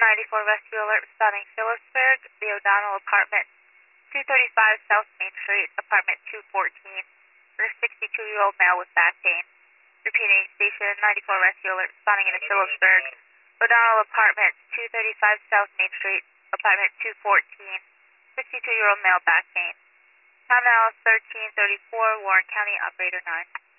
94 Rescue Alert responding Phillipsburg, the O'Donnell Apartment, 235 South Main Street, Apartment 214, for a 62-year-old male with back pain. Repeating, Station 94 Rescue Alert responding in Phillipsburg, O'Donnell Apartment, 235 South Main Street, Apartment 214, 62-year-old male back pain. Time now 13:34, Warren County, Operator 9.